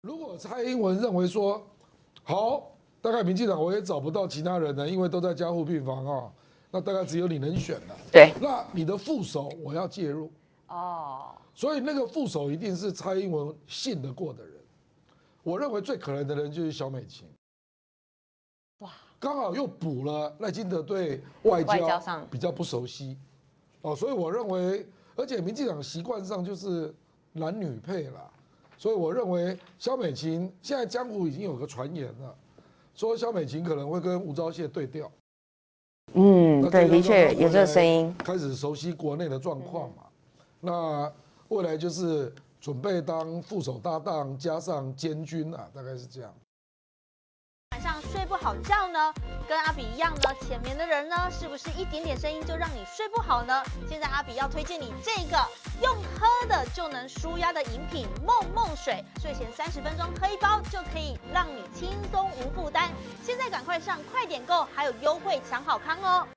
如果蔡英文认为说，好，大概民进党我也找不到其他人了，因为都在加护病房啊，那大概只有你能选了。 对， 那你的副手我要介入， 哦， 所以那个副手一定是蔡英文信得过的人。我认为最可能的人就是萧美琴。 哇， 刚好又补了赖清德对外交外交上比较不熟悉，哦，所以我认为，而且民进党习惯上就是男女配啦，所以我认为萧美琴现在江湖已经有个传言了，说萧美琴可能会跟吴钊燮对调， 嗯，对， 那就要的确让他有这个声音。 开始熟悉国内的状况嘛。那未来就是准备当副手搭档加上监军啊，大概是这样。 晚上睡不好觉呢，跟阿比一样呢，前面的人呢，是不是一点点声音就让你睡不好呢？现在阿比要推荐你这个用喝的就能舒压的饮品梦梦水，睡前30分钟喝一包就可以让你轻松无负担。现在赶快上快点购，还有优惠抢好康哦！